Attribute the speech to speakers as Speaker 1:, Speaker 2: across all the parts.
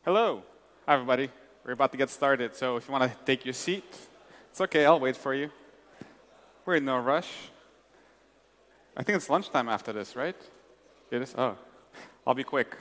Speaker 1: Hello. Hi, everybody. We're about to get started, so if you want to take your seat, it's okay. I'll wait for you. We're in no rush. I think it's lunchtime after this, right? It is? Oh, I'll be quick.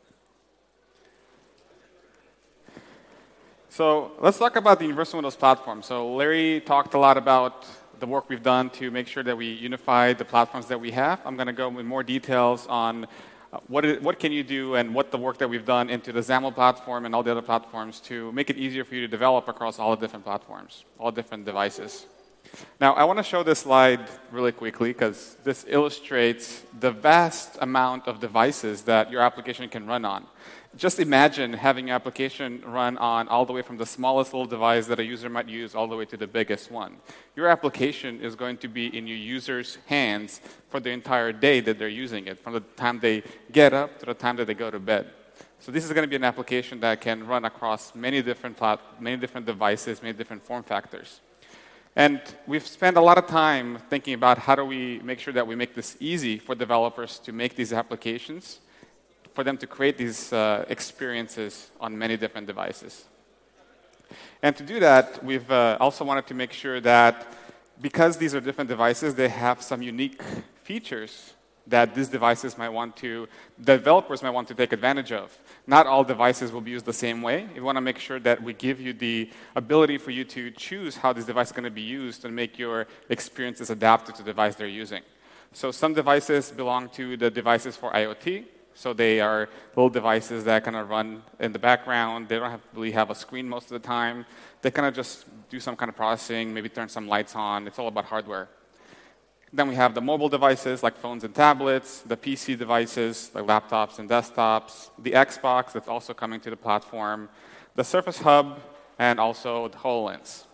Speaker 1: So let's talk about the Universal Windows platform. So Larry talked a lot about the work we've done to make sure that we unify the platforms that we have. I'm going to go with more details on what can you do and what the work that we've done into the XAML platform and all the other platforms to make it easier for you to develop across all the different platforms, all different devices. Now, I want to show this slide really quickly because this illustrates the vast amount of devices that your application can run on. Just imagine having your application run on all the way from the smallest little device that a user might use all the way to the biggest one. Your application is going to be in your user's hands for the entire day that they're using it, from the time they get up to the time that they go to bed. So this is going to be an application that can run across many different devices, many different form factors. And we've spent a lot of time thinking about how do we make sure that we make this easy for developers to make these applications, for them to create these experiences on many different devices. And to do that, we've also wanted to make sure that because these are different devices, they have some unique features that these devices developers might want to take advantage of. Not all devices will be used the same way. We want to make sure that we give you the ability for you to choose how this device is going to be used and make your experiences adapted to the device they're using. So some devices belong to the devices for IoT. So they are little devices that kind of run in the background. They don't really have a screen most of the time. They kind of just do some kind of processing, maybe turn some lights on. It's all about hardware. Then we have the mobile devices like phones and tablets, the PC devices like laptops and desktops, the Xbox that's also coming to the platform, the Surface Hub, and also the HoloLens.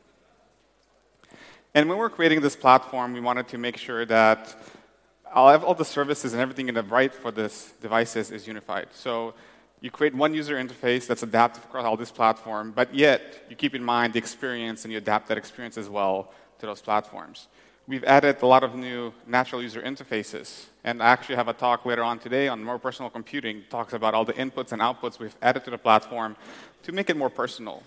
Speaker 1: And when we're creating this platform, we wanted to make sure that all the services and everything in the right for these devices is unified. So you create one user interface that's adaptive across all this platform, but yet you keep in mind the experience and you adapt that experience as well to those platforms. We've added a lot of new natural user interfaces, and I actually have a talk later on today on more personal computing. It talks about all the inputs and outputs we've added to the platform to make it more personal.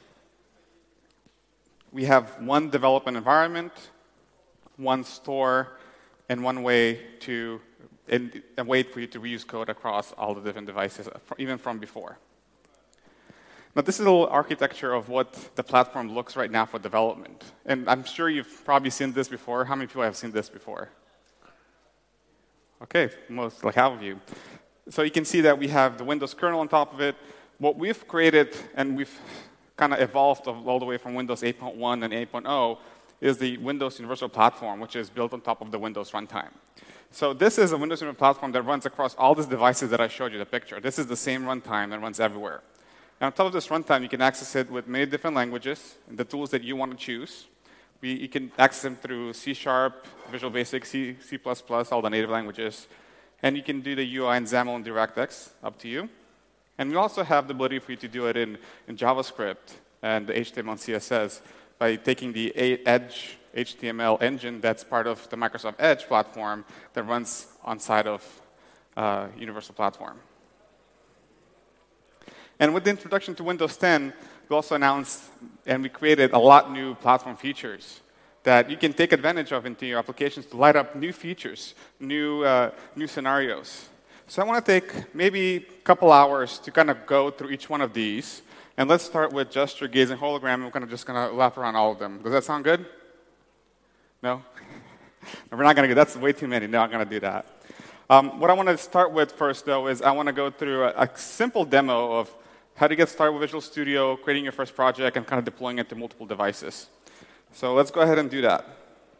Speaker 1: We have one development environment, one store, and one way a way for you to reuse code across all the different devices, even from before. Now, this is a little architecture of what the platform looks right now for development. And I'm sure you've probably seen this before. How many people have seen this before? Okay, most, like half of you. So you can see that we have the Windows kernel on top of it. What we've created, and we've kind of evolved all the way from Windows 8.1 and 8.0, is the Windows Universal Platform, which is built on top of the Windows runtime. So this is a Windows Universal Platform that runs across all these devices that I showed you the picture. This is the same runtime that runs everywhere. And on top of this runtime, you can access it with many different languages and the tools that you want to choose. You can access them through C#, Visual Basic, C++, all the native languages. And you can do the UI in XAML and DirectX, up to you. And we also have the ability for you to do it in JavaScript and the HTML and CSS by taking the Edge HTML engine that's part of the Microsoft Edge platform that runs on side of Universal Platform. And with the introduction to Windows 10, we also announced and we created a lot new platform features that you can take advantage of into your applications to light up new features, new scenarios. So I want to take maybe a couple hours to kind of go through each one of these. And let's start with gesture, gaze, and hologram. And we're kind of just going to lap around all of them. Does that sound good? No? No, we're not going to do that. That's way too many. No, I'm going to do that. What I want to start with first, though, is I want to go through a simple demo of how to get started with Visual Studio, creating your first project, and kind of deploying it to multiple devices. So let's go ahead and do that.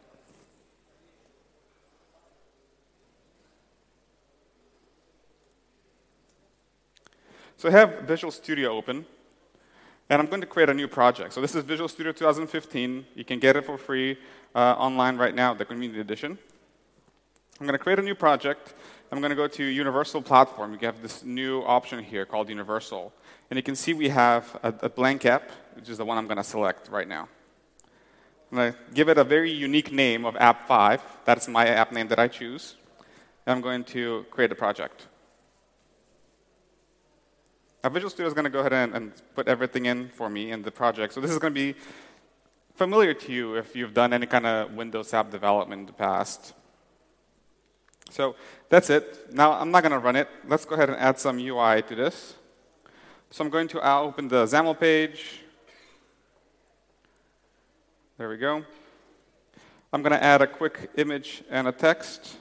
Speaker 1: So I have Visual Studio open, and I'm going to create a new project. So this is Visual Studio 2015. You can get it for free online right now, the Community Edition. I'm going to create a new project. I'm going to go to Universal Platform. You have this new option here called Universal. And you can see we have a blank app, which is the one I'm going to select right now. I'm going to give it a very unique name of App 5. That's my app name that I choose. And I'm going to create a project. Now, Visual Studio is going to go ahead and put everything in for me in the project. So this is going to be familiar to you if you've done any kind of Windows app development in the past. So that's it. Now, I'm not going to run it. Let's go ahead and add some UI to this. So I'm going to open the XAML page. There we go. I'm going to add a quick image and a text.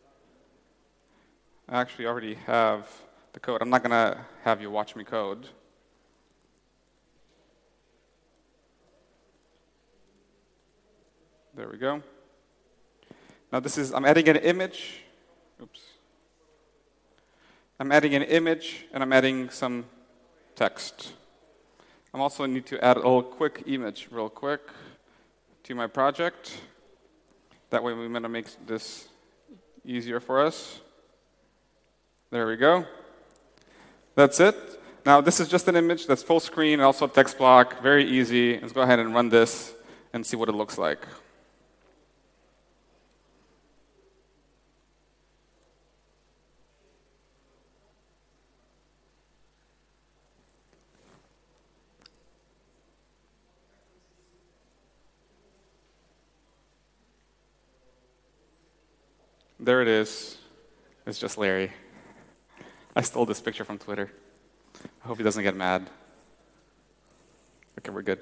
Speaker 1: I actually already have the code. I'm not going to have you watch me code. There we go. Now I'm adding an image. Oops. I'm adding an image, and I'm adding some text. I also need to add a little quick image real quick to my project. That way we're going to make this easier for us. There we go. That's it. Now this is just an image that's full screen and also a text block. Very easy. Let's go ahead and run this and see what it looks like. There it is. It's just Larry. I stole this picture from Twitter. I hope he doesn't get mad. Okay, we're good.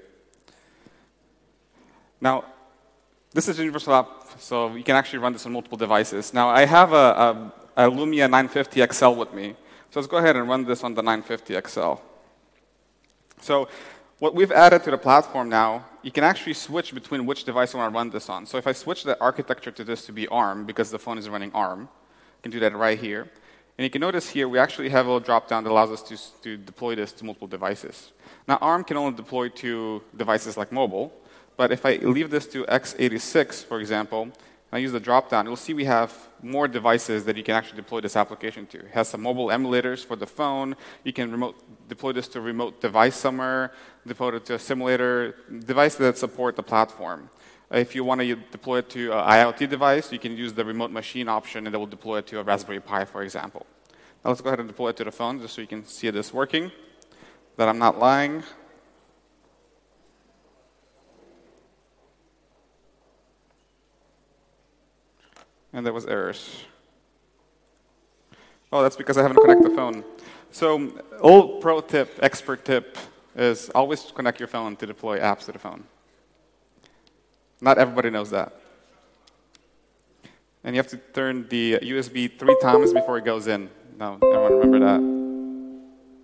Speaker 1: Now, this is a universal app, so you can actually run this on multiple devices. Now, I have a Lumia 950 XL with me, so let's go ahead and run this on the 950 XL. So what we've added to the platform now, you can actually switch between which device you want to run this on. So if I switch the architecture to this to be ARM, because the phone is running ARM, I can do that right here. And you can notice here, we actually have a little drop-down that allows us to deploy this to multiple devices. Now, ARM can only deploy to devices like mobile, but if I leave this to x86, for example, and I use the drop-down, you'll see we have more devices that you can actually deploy this application to. It has some mobile emulators for the phone. You can deploy this to a remote device somewhere, deploy it to a simulator, devices that support the platform. If you want to deploy it to an IoT device, you can use the remote machine option, and it will deploy it to a Raspberry Pi, for example. Now let's go ahead and deploy it to the phone, just so you can see this working, that I'm not lying. And there was errors. Oh, that's because I haven't connected the phone. So, old pro tip, expert tip, is always connect your phone to deploy apps to the phone. Not everybody knows that. And you have to turn the USB 3 times before it goes in. Now, everyone remember that.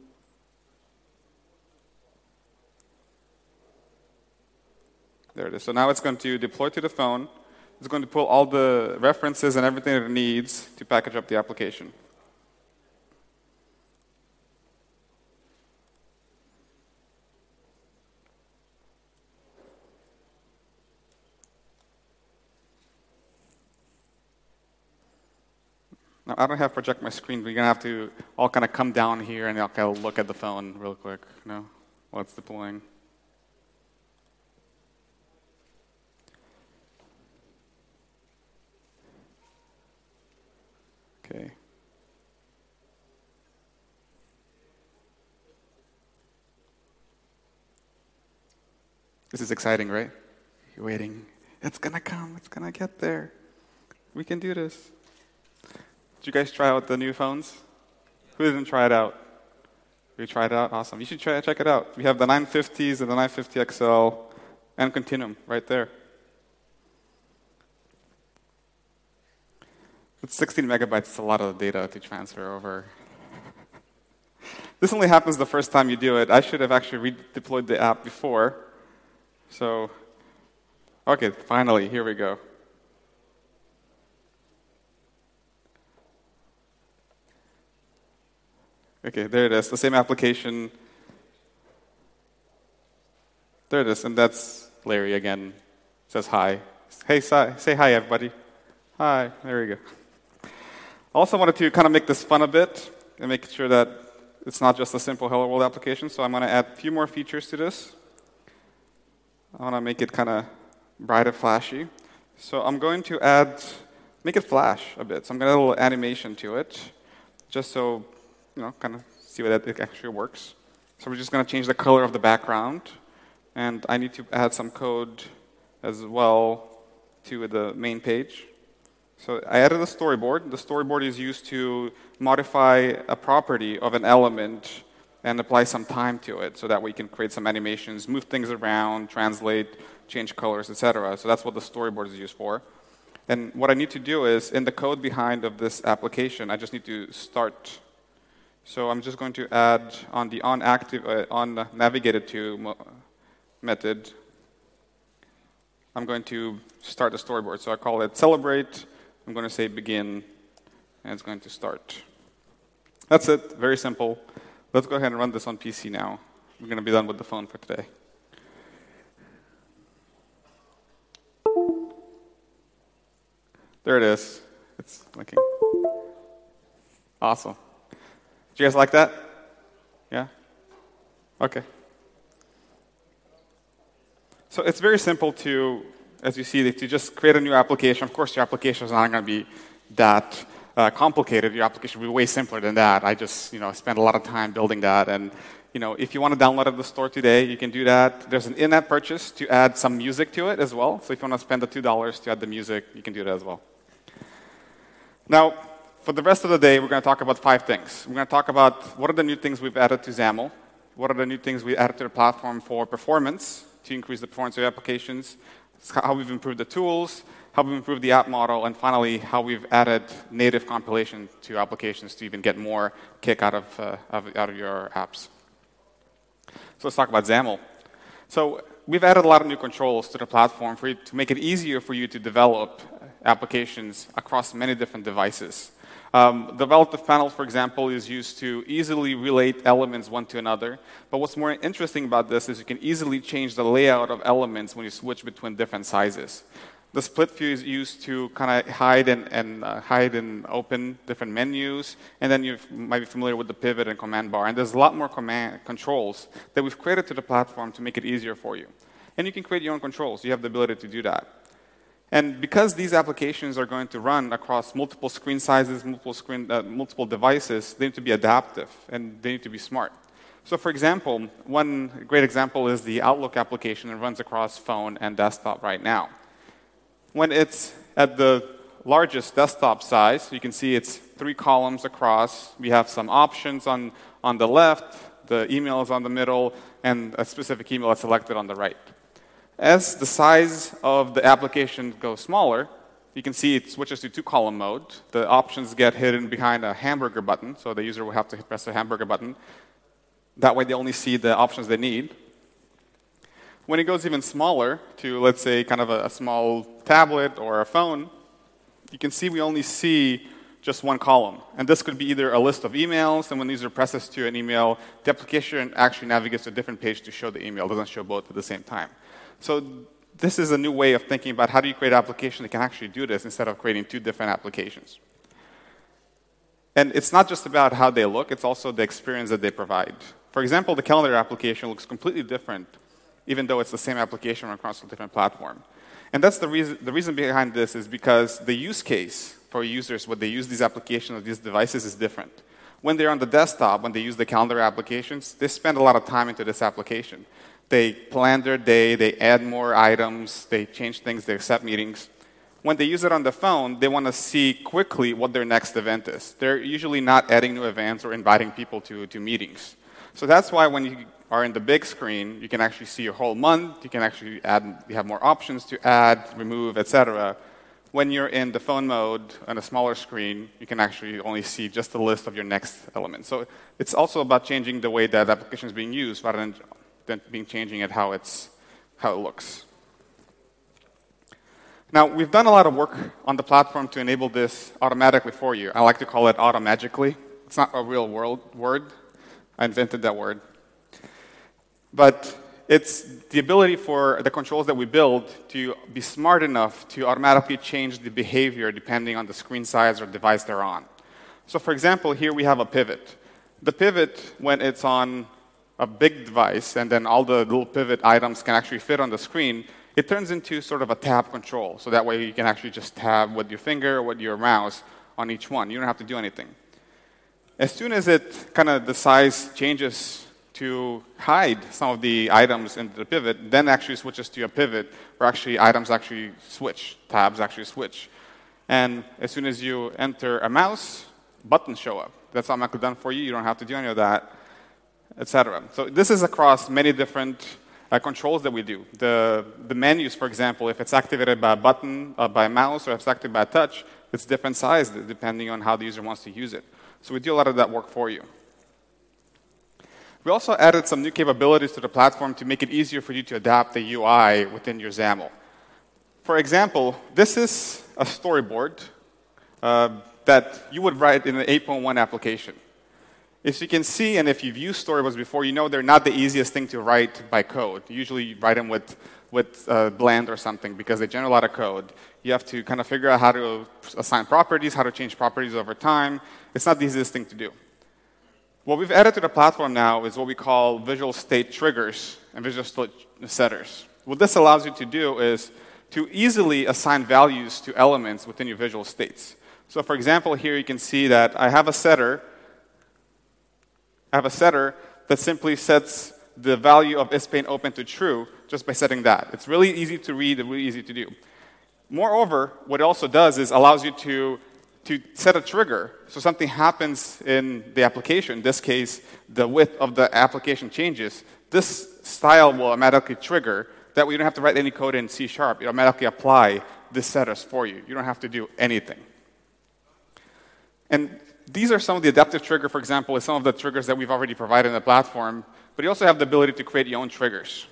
Speaker 1: There it is. So now it's going to deploy to the phone. It's going to pull all the references and everything that it needs to package up the application. Now, I don't have project my screen, but you're going to have to all kind of come down here and I'll kind of look at the phone real quick, while it's deploying. Okay. This is exciting, right? You're waiting. It's going to come. It's going to get there. We can do this. Did you guys try out the new phones? Who didn't try it out? You tried it out? Awesome. You should check it out. We have the 950s and the 950 XL and Continuum right there. With 16 megabytes, it's a lot of data to transfer over. This only happens the first time you do it. I should have actually redeployed the app before. So, okay, finally, here we go. Okay, there it is, the same application. There it is, and that's Larry again. Says hi. Hey, say hi, everybody. Hi, there we go. I also wanted to kind of make this fun a bit and make sure that it's not just a simple Hello World application, so I'm going to add a few more features to this. I want to make it kind of bright and flashy. So I'm going to make it flash a bit. So I'm going to add a little animation to it, just so, kind of see that it actually works. So we're just going to change the color of the background. And I need to add some code as well to the main page. So I added a storyboard. The storyboard is used to modify a property of an element and apply some time to it so that we can create some animations, move things around, translate, change colors, etc. So that's what the storyboard is used for. And what I need to do is, in the code behind of this application, I just need to start. So I'm just going to add on the on navigated to method, I'm going to start the storyboard. So I call it celebrate. I'm going to say begin, and it's going to start. That's it. Very simple. Let's go ahead and run this on PC now. We're going to be done with the phone for today. There it is. It's blinking. Awesome. Did you guys like that? Yeah? Okay. So it's very simple to, as you see, to just create a new application. Of course, your application is not going to be that complicated. Your application will be way simpler than that. I just, spent a lot of time building that. And, if you want to download it at the store today, you can do that. There's an in-app purchase to add some music to it as well. So if you want to spend the $2 to add the music, you can do that as well. Now, for the rest of the day, we're going to talk about 5 things. We're going to talk about what are the new things we've added to XAML, what are the new things we added to the platform for performance, to increase the performance of your applications, how we've improved the tools, how we've improved the app model, and finally, how we've added native compilation to applications to even get more kick out of your apps. So let's talk about XAML. So we've added a lot of new controls to the platform for you to make it easier for you to develop applications across many different devices. The relative panel, for example, is used to easily relate elements one to another. But what's more interesting about this is you can easily change the layout of elements when you switch between different sizes. The split view is used to kind of hide and open different menus. And then you might be familiar with the pivot and command bar. And there's a lot more controls that we've created to the platform to make it easier for you. And you can create your own controls. You have the ability to do that. And because these applications are going to run across multiple screen sizes, multiple devices, they need to be adaptive and they need to be smart. So for example, one great example is the Outlook application that runs across phone and desktop right now. When it's at the largest desktop size, you can see it's 3 columns across. We have some options on the left, the email is on the middle, and a specific email is selected on the right. As the size of the application goes smaller, you can see it switches to 2-column mode. The options get hidden behind a hamburger button, so the user will have to press the hamburger button. That way they only see the options they need. When it goes even smaller to, let's say, kind of a small tablet or a phone, you can see we only see just 1 column. And this could be either a list of emails, and when the user presses to an email, the application actually navigates to a different page to show the email. It doesn't show both at the same time. So this is a new way of thinking about how do you create an application that can actually do this instead of creating 2 different applications. And it's not just about how they look, it's also the experience that they provide. For example, the calendar application looks completely different, even though it's the same application across a different platform. And that's the reason behind this is because the use case for users, when they use these applications or these devices, is different. When they're on the desktop, when they use the calendar applications, they spend a lot of time into this application. They plan their day, they add more items, they change things, they accept meetings. When they use it on the phone, they want to see quickly what their next event is. They're usually not adding new events or inviting people to meetings. So that's why when you are in the big screen, you can actually see your whole month, you can actually you have more options to add, remove, etc. When you're in the phone mode on a smaller screen, you can actually only see just a list of your next element. So it's also about changing the way that application is being used rather than changing it how it looks. Now, we've done a lot of work on the platform to enable this automatically for you. I like to call it automagically. It's not a real word. I invented that word. But it's the ability for the controls that we build to be smart enough to automatically change the behavior depending on the screen size or device they're on. So for example, here we have a pivot. The pivot, when it's on a big device, and then all the little pivot items can actually fit on the screen, it turns into sort of a tab control. So that way you can actually just tab with your finger or with your mouse on each one. You don't have to do anything. as soon as the size changes to hide some of the items in the pivot, then actually switches to a pivot where actually items actually switch, tabs actually switch. And as soon as you enter a mouse, buttons show up. That's automatically done for you. You don't have to do any of that, etc. So this is across many different controls that we do. The menus, for example, if it's activated by a button, by a mouse, or if it's activated by a touch, it's different size depending on how the user wants to use it. So we do a lot of that work for you. We also added some new capabilities to the platform to make it easier for you to adapt the UI within your XAML. For example, this is a storyboard that you would write in an 8.1 application. As you can see, and if you've used storyboards before, you know they're not the easiest thing to write by code. Usually you write them with Blend or something because they generate a lot of code. You have to kind of figure out how to assign properties, how to change properties over time. It's not the easiest thing to do. What we've added to the platform now is what we call visual state triggers and visual state setters. What this allows you to do is to easily assign values to elements within your visual states. So for example, here you can see that I have a setter that simply sets the value of isPaint open to true just by setting that. It's really easy to read and really easy to do. Moreover, what it also does is allows you to set a trigger. So something happens in the application. In this case, the width of the application changes. This style will automatically trigger. That way you don't have to write any code in C#. It automatically apply this setters for you. You don't have to do anything. And these are some of the adaptive trigger, for example, is some of the triggers that we've already provided in the platform. But you also have the ability to create your own triggers.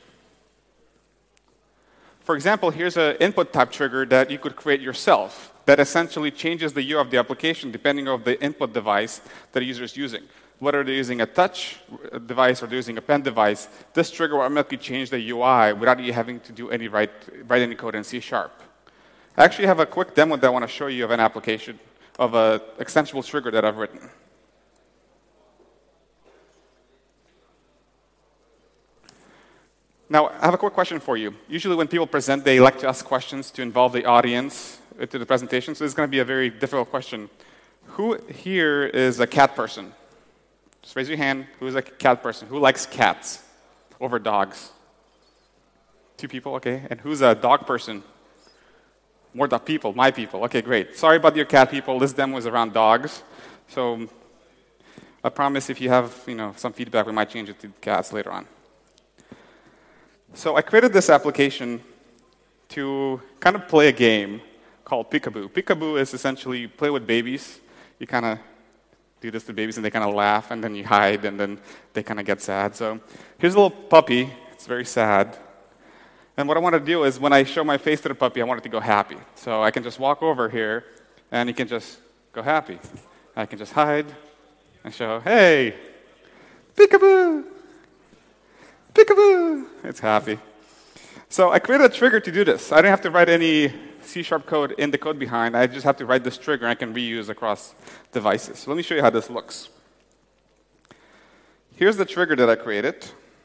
Speaker 1: For example, here's an input type trigger that you could create yourself that essentially changes the UI of the application depending on the input device that the user is using. Whether they're using a touch device or they're using a pen device, this trigger will automatically change the UI without you having to do any write any code in C#. I actually have a quick demo that I want to show you of an application of an extensible trigger that I've written. Now, I have a quick question for you. Usually when people present, they like to ask questions to involve the audience into the presentation, so this is going to be a very difficult question. Who here is a cat person? Just raise your hand. Who is a cat person? Who likes cats over dogs? 2 people, okay. And who's a dog person? More dog people, my people. Okay, great. Sorry about your cat people. This demo is around dogs. So I promise if you have some feedback, we might change it to cats later on. So I created this application to kind of play a game called Peekaboo. Peekaboo is essentially play with babies. You kind of do this to babies and they kind of laugh and then you hide and then they kind of get sad. So here's a little puppy. It's very sad. And what I want to do is when I show my face to the puppy, I want it to go happy. So I can just walk over here and he can just go happy. I can just hide and show, hey, Peekaboo. Peekaboo! It's happy. So I created a trigger to do this. I don't have to write any C# code in the code behind. I just have to write this trigger and I can reuse across devices. So let me show you how this looks. Here's the trigger that I created.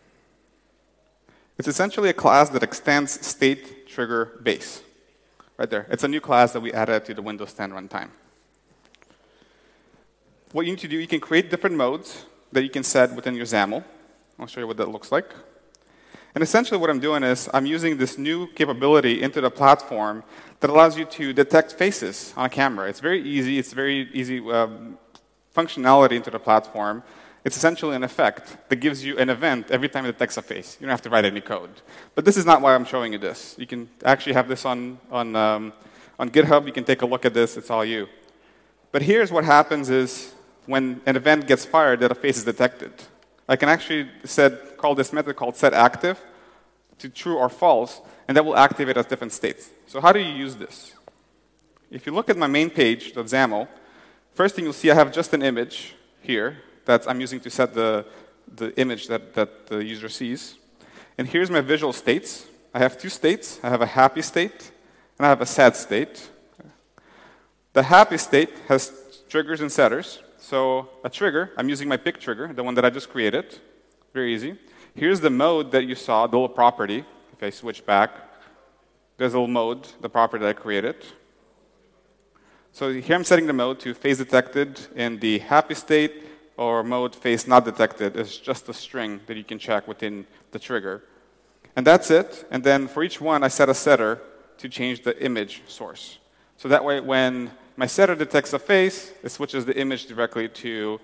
Speaker 1: It's essentially a class that extends state trigger base. Right there. It's a new class that we added to the Windows 10 runtime. What you need to do, you can create different modes that you can set within your XAML. I'll show you what that looks like. And essentially what I'm doing is I'm using this new capability into the platform that allows you to detect faces on a camera. It's very easy. It's very easy functionality into the platform. It's essentially an effect that gives you an event every time it detects a face. You don't have to write any code. But this is not why I'm showing you this. You can actually have this on GitHub. You can take a look at this. It's all you. But here's what happens is when an event gets fired, that a face is detected. I can actually call this method called setActive to true or false, and that will activate at different states. So how do you use this? If you look at my main page, the XAML, first thing you'll see I have just an image here that I'm using to set the image that the user sees. And here's my visual states. I have 2 states. I have a happy state, and I have a sad state. The happy state has triggers and setters. So a trigger, I'm using my pick trigger, the one that I just created. Very easy. Here's the mode that you saw, the little property. If I switch back, there's a little mode, the property that I created. So here I'm setting the mode to phase detected in the happy state, or mode phase not detected is just a string that you can check within the trigger. And that's it. And then for each one, I set a setter to change the image source. So that way, when my setter detects a face, it switches the image directly to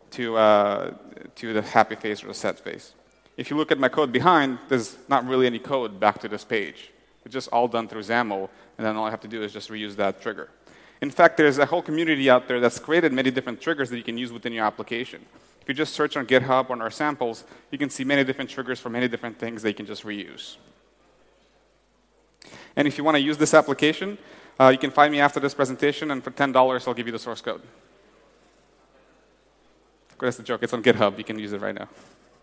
Speaker 1: the happy face or the sad face. If you look at my code behind, there's not really any code back to this page. It's just all done through XAML, and then all I have to do is just reuse that trigger. In fact, there's a whole community out there that's created many different triggers that you can use within your application. If you just search on GitHub on our samples, you can see many different triggers for many different things that you can just reuse. And if you want to use this application, you can find me after this presentation, and for $10, I'll give you the source code. Of course, that's the joke. It's on GitHub. You can use it right now.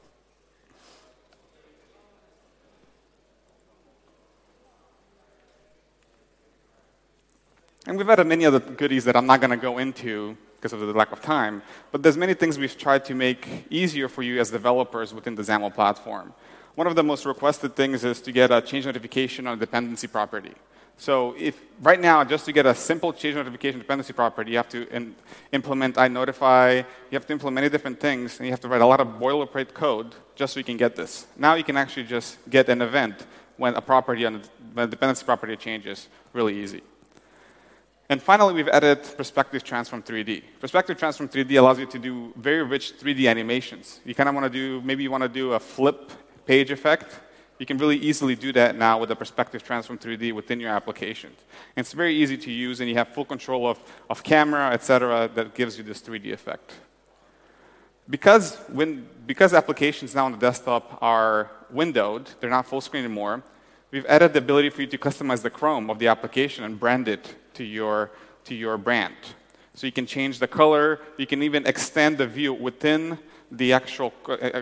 Speaker 1: And we've added many other goodies that I'm not going to go into because of the lack of time, but there's many things we've tried to make easier for you as developers within the XAML platform. One of the most requested things is to get a change notification on a dependency property. So if right now, just to get a simple change notification dependency property, you have to implement iNotify, you have to implement many different things, and you have to write a lot of boilerplate code just so you can get this. Now you can actually just get an event when when a dependency property changes really easy. And finally, we've added Perspective Transform 3D. Perspective Transform 3D allows you to do very rich 3D animations. You kind of want to do, maybe you want to do a flip page effect. You can really easily do that now with the Perspective Transform 3D within your applications. And it's very easy to use, and you have full control of camera, et cetera, that gives you this 3D effect. Because applications now on the desktop are windowed, they're not full screen anymore, we've added the ability for you to customize the Chrome of the application and brand it to your brand. So you can change the color, you can even extend the view within the actual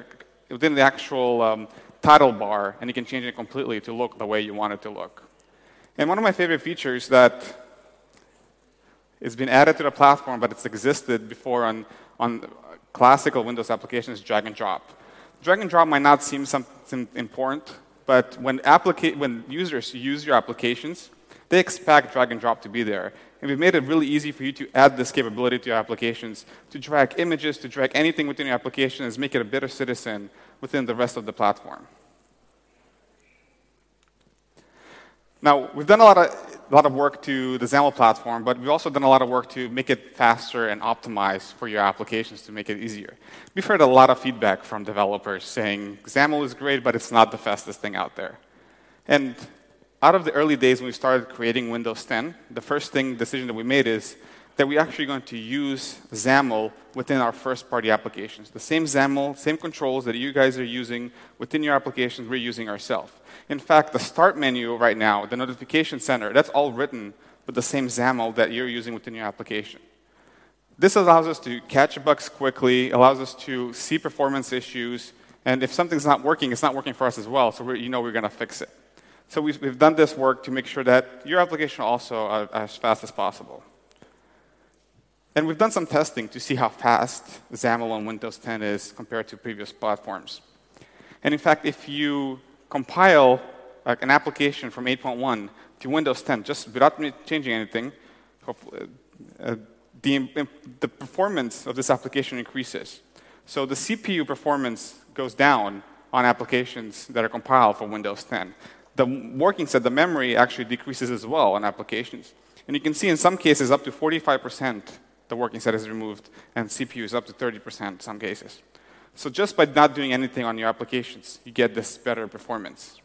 Speaker 1: title bar, and you can change it completely to look the way you want it to look. And one of my favorite features that has been added to the platform, but it's existed before on classical Windows applications, is drag and drop. Drag and drop might not seem something important, but when users use your applications, they expect drag and drop to be there. And we've made it really easy for you to add this capability to your applications, to drag images, to drag anything within your application, and make it a better citizen within the rest of the platform. Now, we've done a lot of work to the XAML platform, but we've also done a lot of work to make it faster and optimize for your applications to make it easier. We've heard a lot of feedback from developers saying XAML is great, but it's not the fastest thing out there. And out of the early days when we started creating Windows 10, the first decision that we made is that we're actually going to use XAML within our first-party applications. The same XAML, same controls that you guys are using within your applications, we're using ourselves. In fact, the Start menu right now, the Notification Center, that's all written with the same XAML that you're using within your application. This allows us to catch bugs quickly, allows us to see performance issues, and if something's not working, it's not working for us as well, so we're going to fix it. So we've done this work to make sure that your application also are as fast as possible. And we've done some testing to see how fast XAML on Windows 10 is compared to previous platforms. And in fact, if you compile an application from 8.1 to Windows 10, just without changing anything, the performance of this application increases. So the CPU performance goes down on applications that are compiled for Windows 10. The working set, the memory, actually decreases as well on applications. And you can see in some cases up to 45% the working set is removed, and CPU is up to 30% in some cases. So just by not doing anything on your applications, you get this better performance.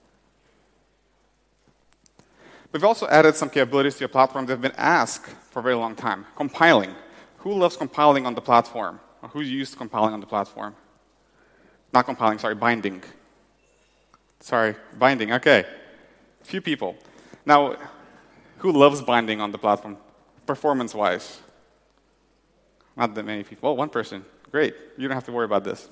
Speaker 1: We've also added some capabilities to your platform that have been asked for a very long time. Compiling. Who loves compiling on the platform? Or who used compiling on the platform? Not compiling, sorry, binding. Sorry, binding, okay. A few people. Now, who loves binding on the platform, performance-wise? Not that many people. Well, one person. Great. You don't have to worry about this.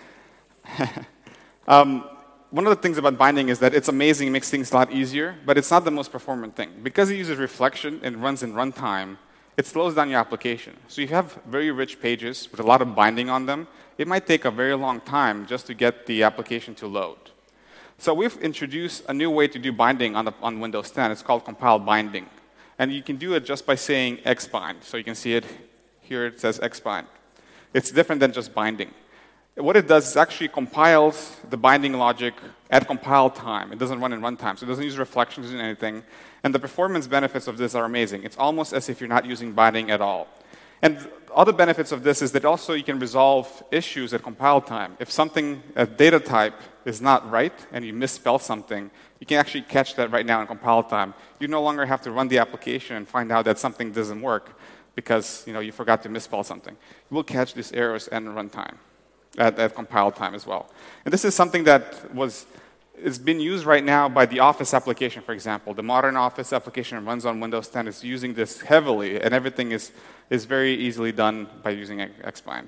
Speaker 1: One of the things about binding is that it's amazing, it makes things a lot easier, but it's not the most performant thing. Because it uses reflection and runs in runtime, it slows down your application. So if you have very rich pages with a lot of binding on them, it might take a very long time just to get the application to load. So we've introduced a new way to do binding on Windows 10. It's called compile binding. And you can do it just by saying xbind. So you can see it here, it says xbind. It's different than just binding. What it does is actually compiles the binding logic at compile time. It doesn't run in runtime, so it doesn't use reflections or anything. And the performance benefits of this are amazing. It's almost as if you're not using binding at all. And other benefits of this is that also you can resolve issues at compile time. If something, a data type, is not right and you misspell something, you can actually catch that right now in compile time. You no longer have to run the application and find out that something doesn't work because you forgot to misspell something. You will catch these errors at runtime, at compile time as well. And this is something that is being used right now by the Office application, for example. The modern Office application runs on Windows 10 is using this heavily, and everything is very easily done by using xbind.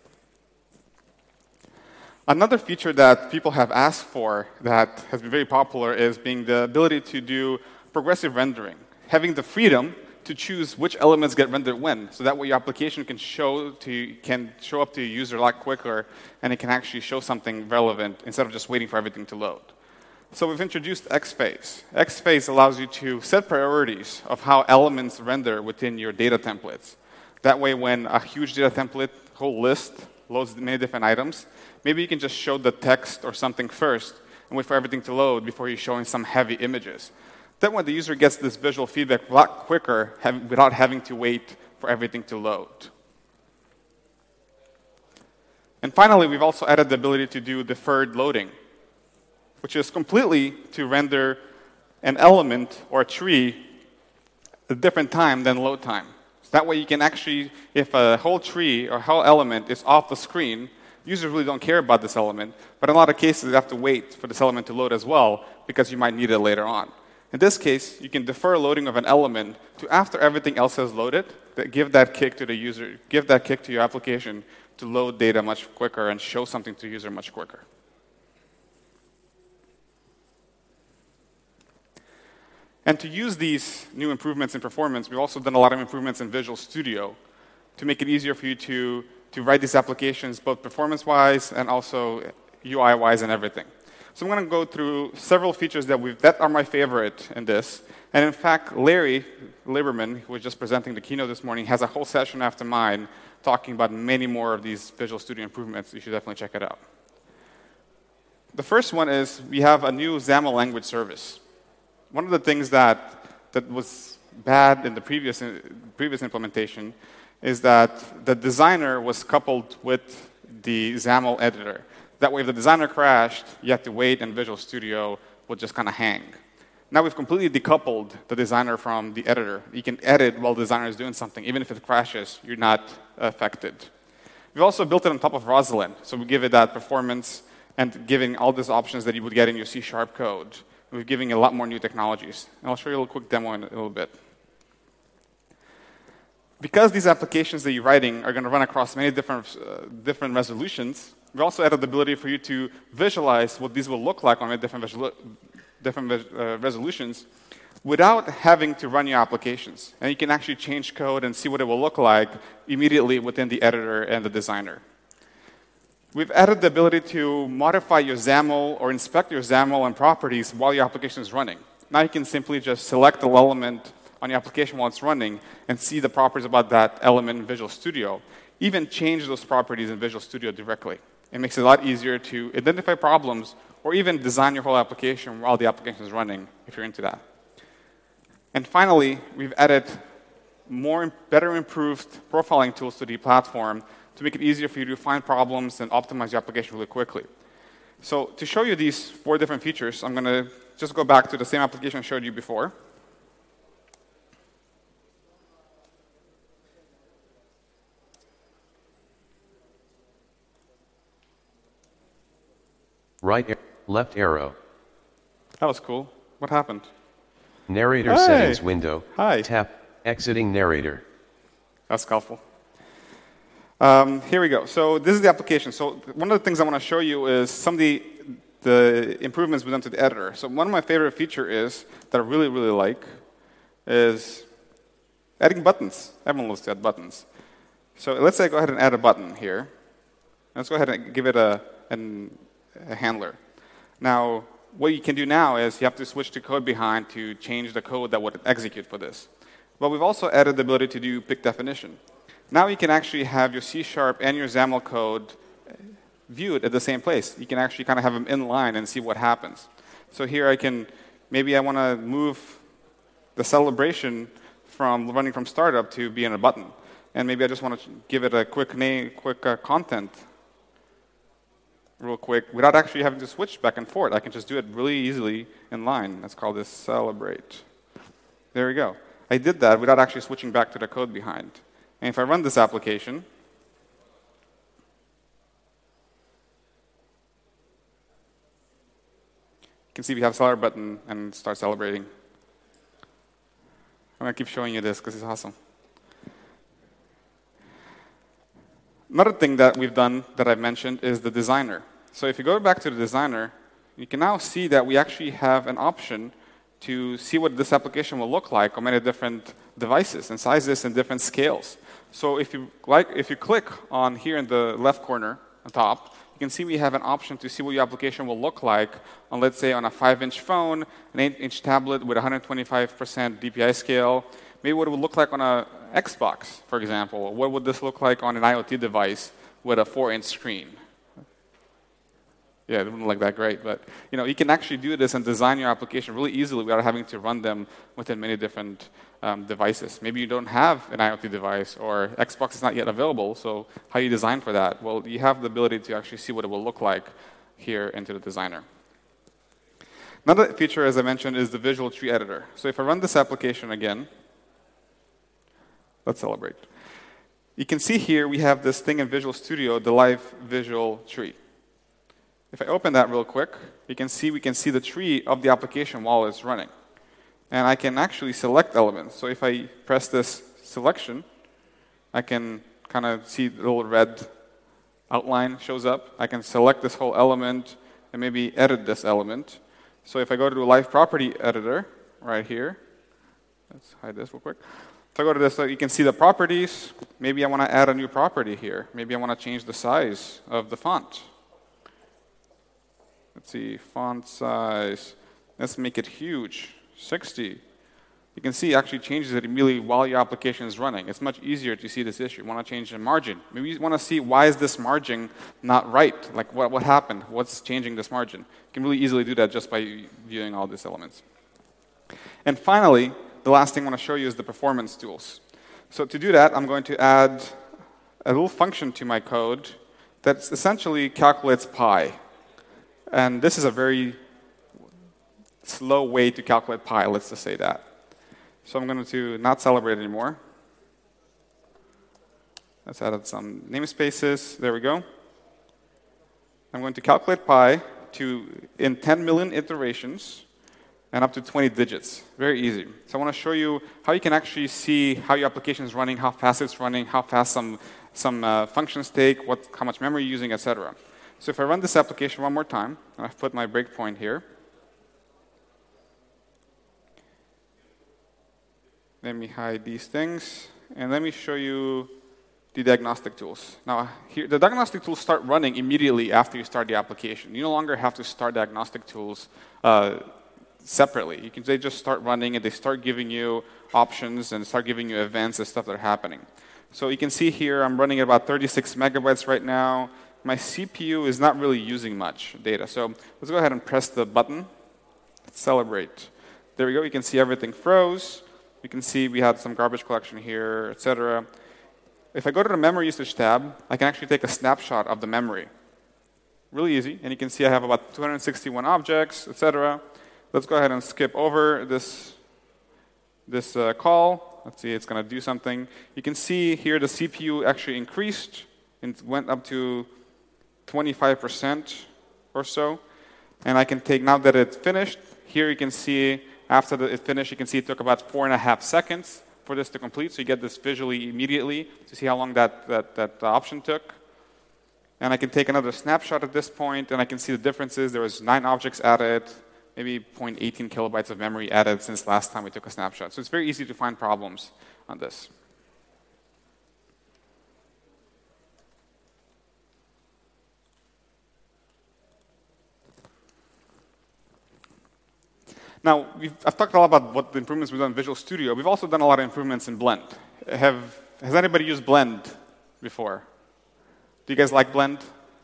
Speaker 1: Another feature that people have asked for that has been very popular is being the ability to do progressive rendering, having the freedom to choose which elements get rendered when, so that way your application can show up to your user a lot quicker, and it can actually show something relevant instead of just waiting for everything to load. So we've introduced XPhase. XPhase allows you to set priorities of how elements render within your data templates. That way, when a huge data template, whole list, loads many different items, maybe you can just show the text or something first and wait for everything to load before you're showing some heavy images. Then when the user gets this visual feedback a lot quicker without having to wait for everything to load. And finally, we've also added the ability to do deferred loading, which is completely to render an element or a tree at a different time than load time. So that way you can actually, if a whole tree or whole element is off the screen, users really don't care about this element, but in a lot of cases, they have to wait for this element to load as well because you might need it later on. In this case, you can defer loading of an element to after everything else has loaded, give that kick to the user, give that kick to your application to load data much quicker and show something to the user much quicker. And to use these new improvements in performance, we've also done a lot of improvements in Visual Studio to make it easier for you to write these applications both performance-wise and also UI-wise and everything. So I'm going to go through several features that are my favorite in this. And in fact, Larry Lieberman, who was just presenting the keynote this morning, has a whole session after mine talking about many more of these Visual Studio improvements. You should definitely check it out. The first one is we have a new XAML language service. One of the things that was bad in the previous implementation is that the designer was coupled with the XAML editor. That way, if the designer crashed, you have to wait, and Visual Studio would just kind of hang. Now we've completely decoupled the designer from the editor. You can edit while the designer is doing something. Even if it crashes, you're not affected. We've also built it on top of Roslyn, so we give it that performance and giving all these options that you would get in your C# code. We're giving a lot more new technologies. And I'll show you a little quick demo in a little bit. Because these applications that you're writing are going to run across many different resolutions, we also added the ability for you to visualize what these will look like on different resolutions without having to run your applications. And you can actually change code and see what it will look like immediately within the editor and the designer. We've added the ability to modify your XAML or inspect your XAML and properties while your application is running. Now you can simply just select the element on your application while it's running and see the properties about that element in Visual Studio. Even change those properties in Visual Studio directly. It makes it a lot easier to identify problems or even design your whole application while the application is running, if you're into that. And finally, we've added better improved profiling tools to the platform to make it easier for you to find problems and optimize your application really quickly. So to show you these 4 different features, I'm going to just go back to the same application I showed you before.
Speaker 2: Left arrow.
Speaker 1: That was cool. What happened?
Speaker 2: Narrator settings window.
Speaker 1: Hi.
Speaker 2: Tap exiting narrator.
Speaker 1: That's helpful. Here we go. So this is the application. So one of the things I want to show you is some of the improvements we've done to the editor. So one of my favorite features that I really, really like is adding buttons. Everyone loves to add buttons. So let's say I go ahead and add a button here. Let's go ahead and give it a handler. Now, what you can do now is you have to switch to code behind to change the code that would execute for this. But we've also added the ability to do pick definition. Now you can actually have your C# and your XAML code viewed at the same place. You can actually kind of have them in line and see what happens. So here maybe I want to move the celebration from running from startup to being a button. And maybe I just want to give it a quick name, content, real quick, without actually having to switch back and forth. I can just do it really easily in line. Let's call this celebrate. There we go. I did that without actually switching back to the code behind. And if I run this application, you can see we have celebrate button and start celebrating. I'm going to keep showing you this because it's awesome. Another thing that we've done that I've mentioned is the designer. So if you go back to the designer, you can now see that we actually have an option to see what this application will look like on many different devices and sizes and different scales. So if you click on here in the left corner on top, you can see we have an option to see what your application will look like on, let's say, on a 5-inch phone, an 8-inch tablet with 125% DPI scale, maybe what it would look like on an Xbox, for example. What would this look like on an IoT device with a 4-inch screen? Yeah, it wouldn't look that great, but you can actually do this and design your application really easily without having to run them within many different devices. Maybe you don't have an IoT device or Xbox is not yet available, so how do you design for that? Well, you have the ability to actually see what it will look like here into the designer. Another feature, as I mentioned, is the visual tree editor. So if I run this application again, let's celebrate. You can see here we have this thing in Visual Studio, the live visual tree. If I open that real quick, we can see the tree of the application while it's running. And I can actually select elements. So if I press this selection, I can kind of see the little red outline shows up. I can select this whole element and maybe edit this element. So if I go to the Live Property Editor right here, let's hide this real quick. If I go to this, you can see the properties. Maybe I want to add a new property here. Maybe I want to change the size of the font. Let's see, font size. Let's make it huge, 60. You can see it actually changes it immediately while your application is running. It's much easier to see this issue. You want to change the margin. Maybe you want to see why is this margin not right? Like what happened? What's changing this margin? You can really easily do that just by viewing all these elements. And finally, the last thing I want to show you is the performance tools. So to do that, I'm going to add a little function to my code that essentially calculates pi. And this is a very slow way to calculate pi, let's just say that. So I'm going to not celebrate anymore. Let's add some namespaces. There we go. I'm going to calculate pi in 10 million iterations and up to 20 digits. Very easy. So I want to show you how you can actually see how your application is running, how fast it's running, how fast some functions take, how much memory you're using, etc. So if I run this application one more time, and I've put my breakpoint here, let me hide these things, and let me show you the diagnostic tools. Now, here, the diagnostic tools start running immediately after you start the application. You no longer have to start diagnostic tools separately. They just start running, and they start giving you options and start giving you events and stuff that are happening. So you can see here I'm running at about 36 megabytes right now. My CPU is not really using much data. So let's go ahead and press the button. Let's celebrate. There we go. You can see everything froze. You can see we had some garbage collection here, etc. If I go to the memory usage tab, I can actually take a snapshot of the memory. Really easy. And you can see I have about 261 objects, etc. Let's go ahead and skip over this call. Let's see, it's going to do something. You can see here the CPU actually increased and went up to 25% or so. And I can take, now that it's finished, here you can see after it finished, you can see it took about 4.5 seconds for this to complete. So you get this visually immediately to see how long that option took. And I can take another snapshot at this point, and I can see the differences. There was 9 objects added, maybe 0.18 kilobytes of memory added since last time we took a snapshot. So it's very easy to find problems on this. Now, I've talked a lot about what the improvements we've done in Visual Studio. We've also done a lot of improvements in Blend. Has anybody used Blend before? Do you guys like Blend?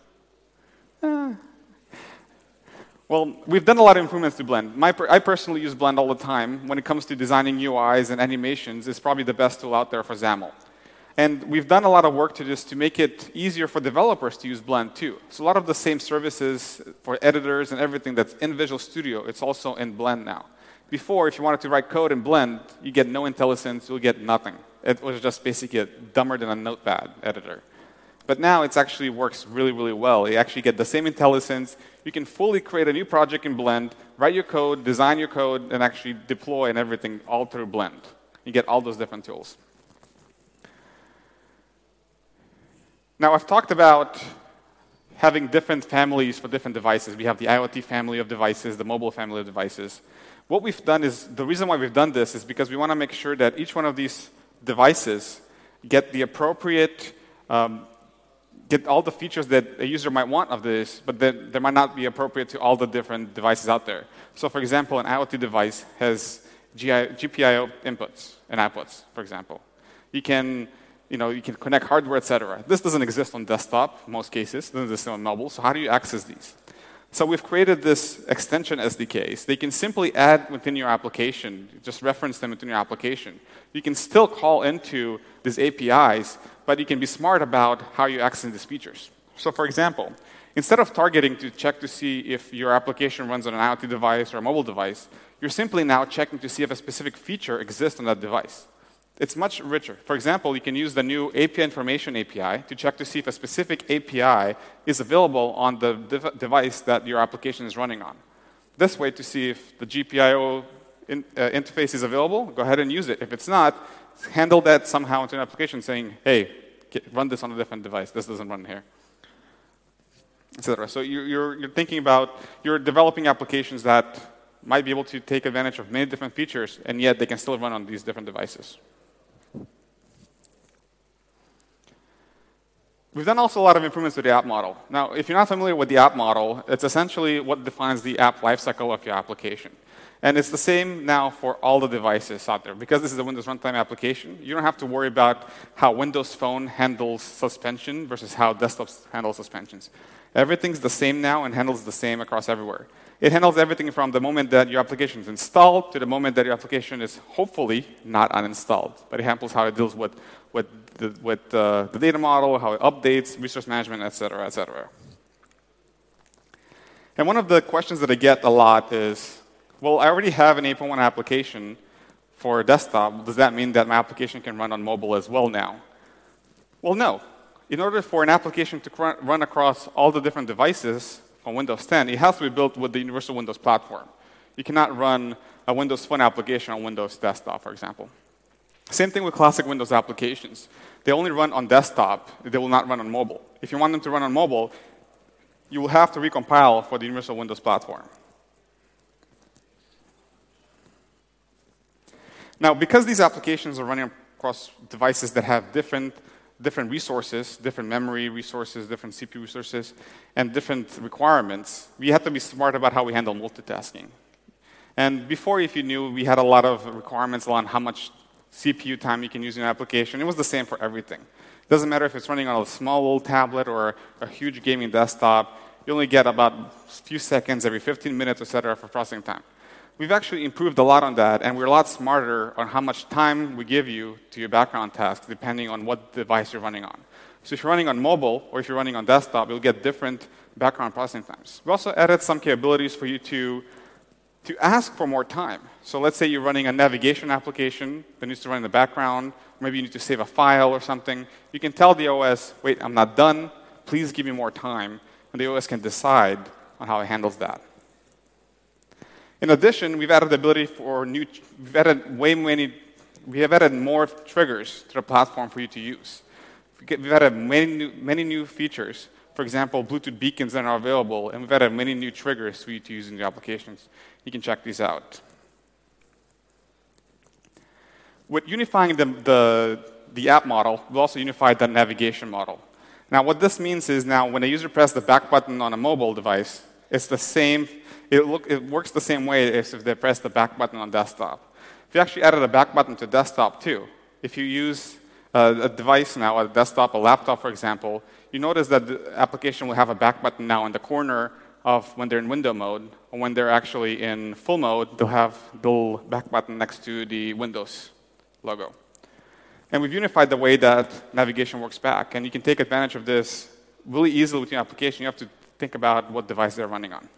Speaker 1: Well, we've done a lot of improvements to Blend. I personally use Blend all the time. When it comes to designing UIs and animations, it's probably the best tool out there for XAML. And we've done a lot of work to make it easier for developers to use Blend too. So a lot of the same services for editors and everything that's in Visual Studio, it's also in Blend now. Before, if you wanted to write code in Blend, you get no IntelliSense, you'll get nothing. It was just basically dumber than a Notepad editor. But now it actually works really, really well. You actually get the same IntelliSense. You can fully create a new project in Blend, write your code, design your code, and actually deploy and everything all through Blend. You get all those different tools. Now, I've talked about having different families for different devices. We have the IoT family of devices, the mobile family of devices. What we've done is, the reason why we've done this is because we want to make sure that each one of these devices get the appropriate, get all the features that a user might want of this, but that they might not be appropriate to all the different devices out there. So, for example, an IoT device has GPIO inputs and outputs, for example. You can connect hardware, etc. This doesn't exist on desktop, in most cases. It doesn't exist on mobile. So how do you access these? So we've created this extension SDKs. They can simply add within your application, just reference them within your application. You can still call into these APIs, but you can be smart about how you access these features. So for example, instead of targeting to check to see if your application runs on an IoT device or a mobile device, you're simply now checking to see if a specific feature exists on that device. It's much richer. For example, you can use the new API information API to check to see if a specific API is available on the device that your application is running on. This way, to see if the GPIO interface is available, go ahead and use it. If it's not, handle that somehow into an application saying, hey, run this on a different device. This doesn't run here, etc. So you're thinking about, you're developing applications that might be able to take advantage of many different features, and yet they can still run on these different devices. We've done also a lot of improvements to the app model. Now, if you're not familiar with the app model, it's essentially what defines the app lifecycle of your application. And it's the same now for all the devices out there. Because this is a Windows Runtime application, you don't have to worry about how Windows Phone handles suspension versus how desktops handle suspensions. Everything's the same now and handles the same across everywhere. It handles everything from the moment that your application is installed to the moment that your application is hopefully not uninstalled. But it handles how it deals with the data model, how it updates, resource management, et cetera, et cetera. And one of the questions that I get a lot is, well, I already have an 8.1 application for a desktop. Does that mean that my application can run on mobile as well now? Well, no. In order for an application to run across all the different devices on Windows 10, it has to be built with the Universal Windows Platform. You cannot run a Windows Phone application on Windows Desktop, for example. Same thing with classic Windows applications. They only run on desktop. They will not run on mobile. If you want them to run on mobile, you will have to recompile for the Universal Windows Platform. Now, because these applications are running across devices that have different resources, different memory resources, different CPU resources, and different requirements, we have to be smart about how we handle multitasking. And before, if you knew, we had a lot of requirements on how much CPU time you can use in an application. It was the same for everything. It doesn't matter if it's running on a small little tablet or a huge gaming desktop. You only get about a few seconds every 15 minutes, et cetera, for processing time. We've actually improved a lot on that, and we're a lot smarter on how much time we give you to your background tasks, depending on what device you're running on. So if you're running on mobile or if you're running on desktop, you'll get different background processing times. We also added some capabilities for you to ask for more time. So let's say you're running a navigation application that needs to run in the background. Maybe you need to save a file or something. You can tell the OS, wait, I'm not done. Please give me more time. And the OS can decide on how it handles that. In addition, we've added the ability for we have added more triggers to the platform for you to use. We've added many new features. For example, Bluetooth beacons that are available, and we've added many new triggers for you to use in your applications. You can check these out. With unifying the app model, we also unified the navigation model. Now, what this means is now when a user presses the back button on a mobile device, it's the same. It works the same way as if they press the back button on desktop. If you actually added a back button to desktop too, if you use a device now, a desktop, a laptop, for example, you notice that the application will have a back button now in the corner of when they're in window mode, or when they're actually in full mode, they'll have the little back button next to the Windows logo. And we've unified the way that navigation works back, and you can take advantage of this really easily with your application. You have to think about what device they're running on.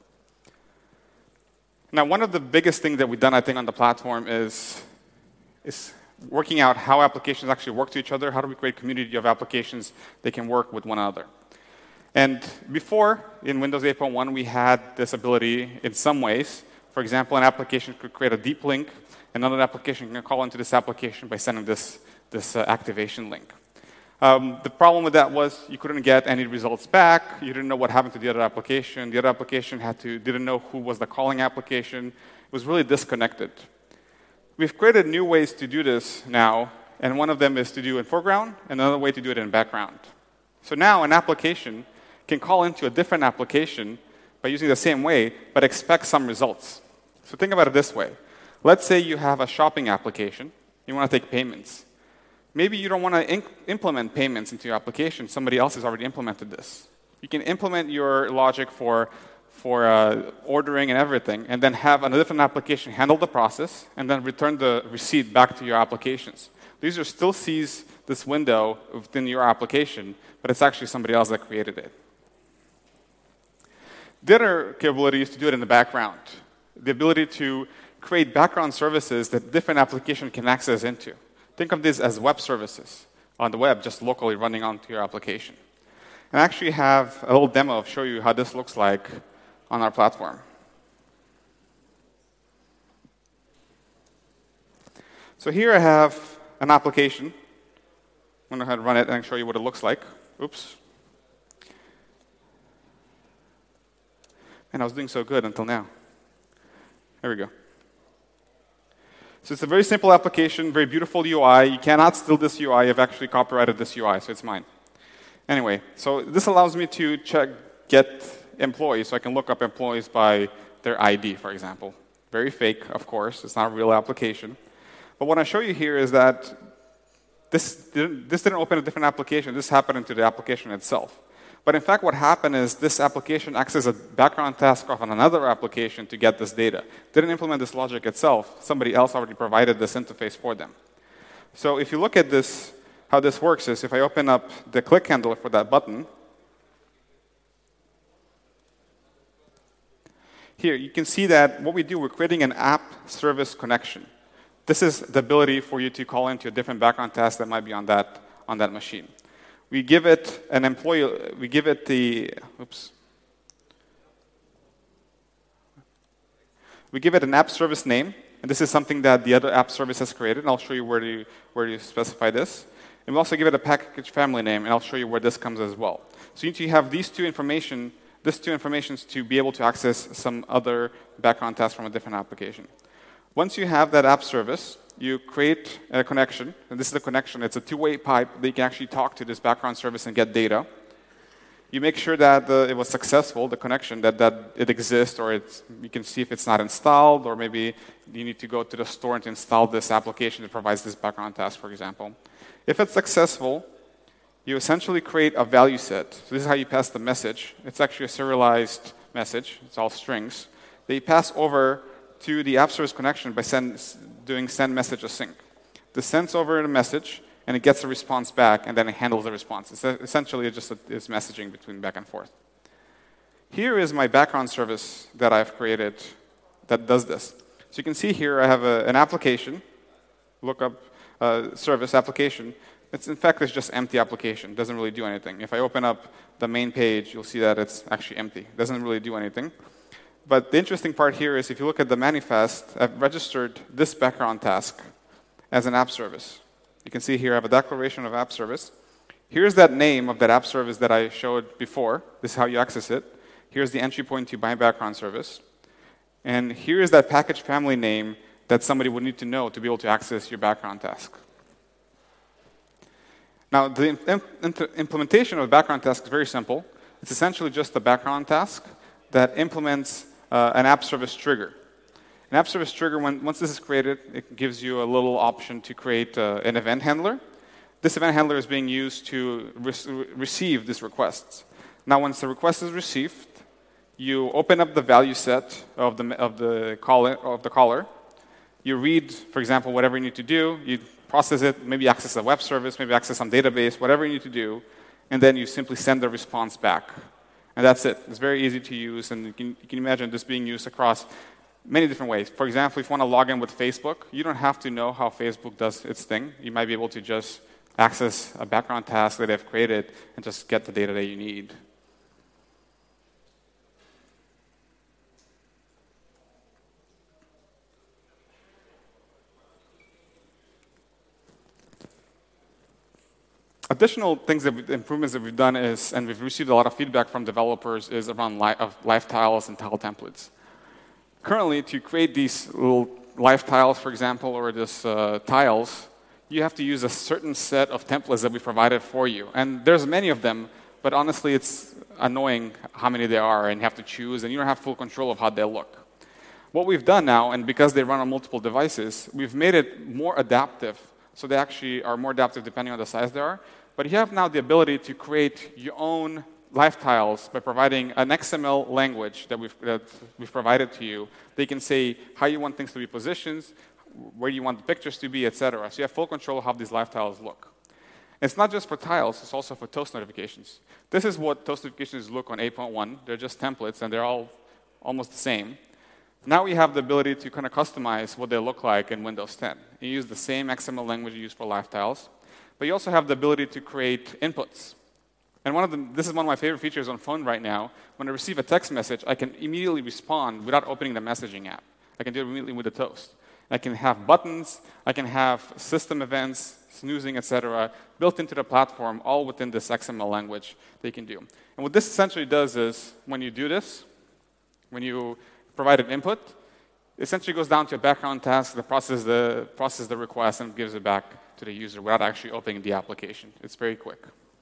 Speaker 1: Now, one of the biggest things that we've done, I think, on the platform is working out how applications actually work to each other. How do we create a community of applications that can work with one another? And before, in Windows 8.1, we had this ability in some ways. For example, an application could create a deep link. Another application can call into this application by sending this activation link. The problem with that was you couldn't get any results back. You didn't know what happened to the other application. The other application didn't know who was the calling application. It was really disconnected. We've created new ways to do this now, and one of them is to do in foreground, and another way to do it in background. So now an application can call into a different application by using the same way, but expect some results. So think about it this way. Let's say you have a shopping application. You want to take payments. Maybe you don't want to implement payments into your application. Somebody else has already implemented this. You can implement your logic for ordering and everything, and then have a different application handle the process, and then return the receipt back to your applications. The user still sees this window within your application, but it's actually somebody else that created it. The other capability is to do it in the background. The ability to create background services that different applications can access into. Think of this as web services on the web, just locally running onto your application. And I actually have a little demo of show you how this looks like on our platform. So here I have an application. I'm going to go ahead and run it and show you what it looks like. Oops. And I was doing so good until now. There we go. So it's a very simple application, very beautiful UI. You cannot steal this UI. I've actually copyrighted this UI, so it's mine. Anyway, so this allows me to get employees, so I can look up employees by their ID, for example. Very fake, of course. It's not a real application. But what I show you here is that this didn't open a different application. This happened into the application itself. But in fact, what happened is this application accessed a background task of another application to get this data. Didn't implement this logic itself. Somebody else already provided this interface for them. So if you look at this, how this works is if I open up the click handler for that button, here you can see that what we do, we're creating an app service connection. This is the ability for you to call into a different background task that might be on that machine. We give it an employee, we give it we give it an app service name, and this is something that the other app service has created, and I'll show you where to specify this. And we also give it a package family name, and I'll show you where this comes as well. So you need to have these two informations to be able to access some other background tasks from a different application. Once you have that app service, you create a connection, and this is the connection. It's a two-way pipe that you can actually talk to this background service and get data. You make sure that it was successful, the connection, that it exists, or you can see if it's not installed, or maybe you need to go to the store and install this application that provides this background task, for example. If it's successful, you essentially create a value set. So this is how you pass the message. It's actually a serialized message. It's all strings. They pass over to the app service connection by doing send message async. This sends over the message, and it gets a response back, and then it handles the response. It's essentially it's messaging between back and forth. Here is my background service that I've created that does this. So you can see here I have an application, lookup service application. In fact, it's just empty application. It doesn't really do anything. If I open up the main page, you'll see that it's actually empty. It doesn't really do anything. But the interesting part here is if you look at the manifest, I've registered this background task as an app service. You can see here I have a declaration of app service. Here's that name of that app service that I showed before. This is how you access it. Here's the entry point to my background service. And here is that package family name that somebody would need to know to be able to access your background task. Now, the implementation of a background task is very simple. It's essentially just a background task that implements an app service trigger. An app service trigger, once this is created, it gives you a little option to create an event handler. This event handler is being used to receive these requests. Now, once the request is received, you open up the value set of the caller. You read, for example, whatever you need to do. You process it, maybe access a web service, maybe access some database, whatever you need to do, and then you simply send the response back. And that's it. It's very easy to use, and you can imagine this being used across many different ways. For example, if you want to log in with Facebook, you don't have to know how Facebook does its thing. You might be able to just access a background task that they've created and just get the data that you need. Additional improvements that we've done is, and we've received a lot of feedback from developers, is around live tiles and tile templates. Currently, to create these little live tiles, for example, or this tiles, you have to use a certain set of templates that we provided for you. And there's many of them, but honestly, it's annoying how many there are, and you have to choose, and you don't have full control of how they look. What we've done now, and because they run on multiple devices, we've made it more adaptive. So they actually are more adaptive depending on the size they are. But you have now the ability to create your own live tiles by providing an XML language that we've provided to you. They can say how you want things to be positioned, where you want the pictures to be, etc. So you have full control of how these live tiles look. It's not just for tiles, it's also for toast notifications. This is what toast notifications look on 8.1. They're just templates, and they're all almost the same. Now we have the ability to kind of customize what they look like in Windows 10. You use the same XML language you use for live tiles, but you also have the ability to create inputs. And this is one of my favorite features on phone right now. When I receive a text message, I can immediately respond without opening the messaging app. I can do it immediately with the toast. I can have buttons, I can have system events, snoozing, etc., built into the platform, all within this XML language they can do. And what this essentially does is, when you do this, when you provide an input, it essentially goes down to a background task that processes the request and gives it back to the user without actually opening the application. It's very quick.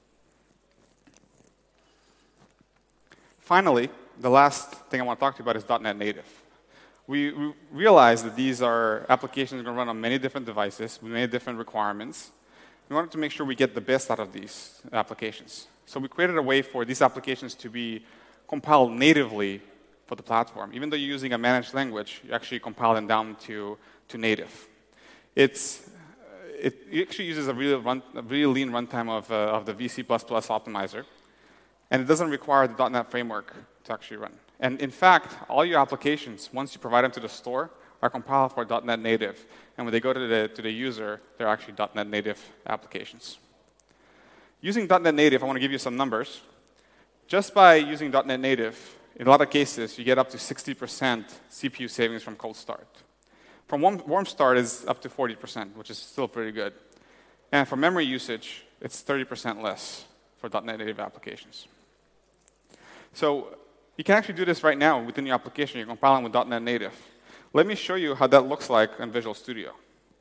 Speaker 1: Finally, the last thing I want to talk to you about is .NET Native. We realize that these are applications that are going to run on many different devices with many different requirements. We wanted to make sure we get the best out of these applications. So we created a way for these applications to be compiled natively for the platform. Even though you're using a managed language, you actually compile them down to native. It actually uses a really lean runtime of the VC++ optimizer, and it doesn't require the .NET framework to actually run. And in fact, all your applications, once you provide them to the store, are compiled for .NET Native. And when they go to the user, they're actually .NET Native applications. Using .NET Native, I want to give you some numbers. Just by using .NET Native, in a lot of cases, you get up to 60% CPU savings from cold start. From warm start is up to 40%, which is still pretty good. And for memory usage, it's 30% less for .NET Native applications. So you can actually do this right now within your application. You're compiling with .NET Native. Let me show you how that looks like in Visual Studio.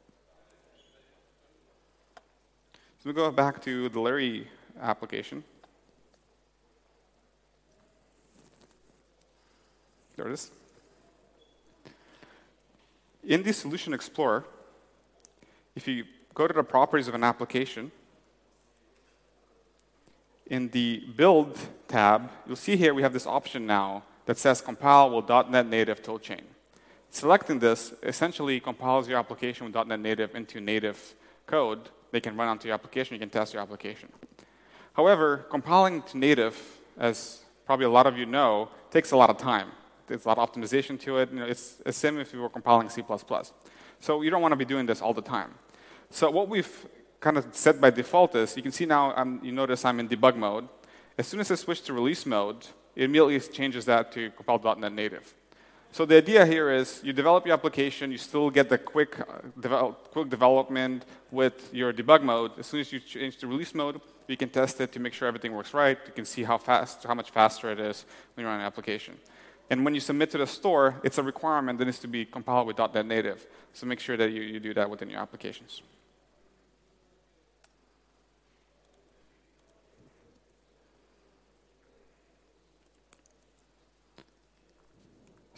Speaker 1: So we go back to the Larry application. There it is. In the Solution Explorer, if you go to the properties of an application, in the Build tab, you'll see here we have this option now that says Compile with .NET Native toolchain. Selecting this essentially compiles your application with .NET Native into native code. They can run onto your application. You can test your application. However, compiling to native, as probably a lot of you know, takes a lot of time. There's a lot of optimization to it. It's the same if you were compiling C++. So you don't want to be doing this all the time. So what we've kind of set by default is, you can see now, you notice I'm in debug mode. As soon as I switch to release mode, it immediately changes that to compile.NET Native. So the idea here is you develop your application, you still get the quick development with your debug mode. As soon as you change to release mode, you can test it to make sure everything works right. You can see how much faster it is when you run an application. And when you submit to the store, it's a requirement that needs to be compiled with .NET Native. So make sure that you do that within your applications.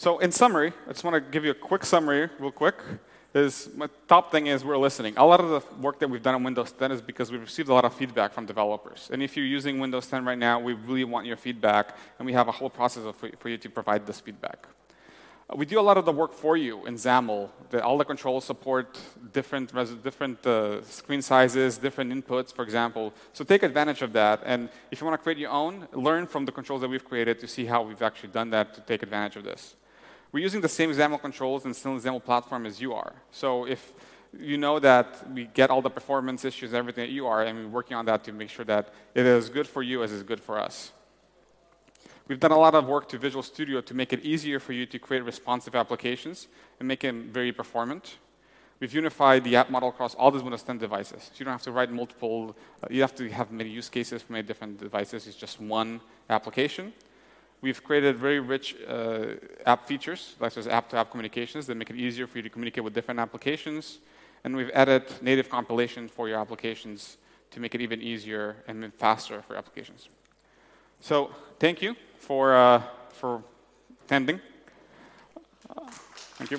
Speaker 1: So in summary, I just want to give you a quick summary real quick. My top thing is we're listening. A lot of the work that we've done on Windows 10 is because we've received a lot of feedback from developers. And if you're using Windows 10 right now, we really want your feedback, and we have a whole process for you to provide this feedback. We do a lot of the work for you in XAML. All the controls support different screen sizes, different inputs, for example. So take advantage of that. And if you want to create your own, learn from the controls that we've created to see how we've actually done that to take advantage of this. We're using the same XAML controls and still in the XAML platform as you are. So if you know that we get all the performance issues and everything that you are, and we're working on that to make sure that it is good for you as it's good for us. We've done a lot of work to Visual Studio to make it easier for you to create responsive applications and make them very performant. We've unified the app model across all these Windows 10 devices. So you don't have to write multiple, you have to have many use cases for many different devices. It's just one application. We've created very rich app features, like there's app-to-app communications that make it easier for you to communicate with different applications. And we've added native compilation for your applications to make it even easier and faster for applications. So thank you for attending. Thank you.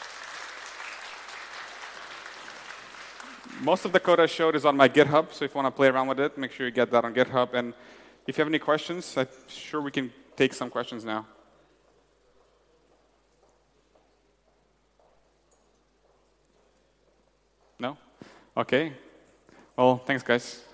Speaker 1: Most of the code I showed is on my GitHub, so if you want to play around with it, make sure you get that on GitHub. And if you have any questions, I'm sure we can take some questions now. No? Okay. Well, thanks, guys.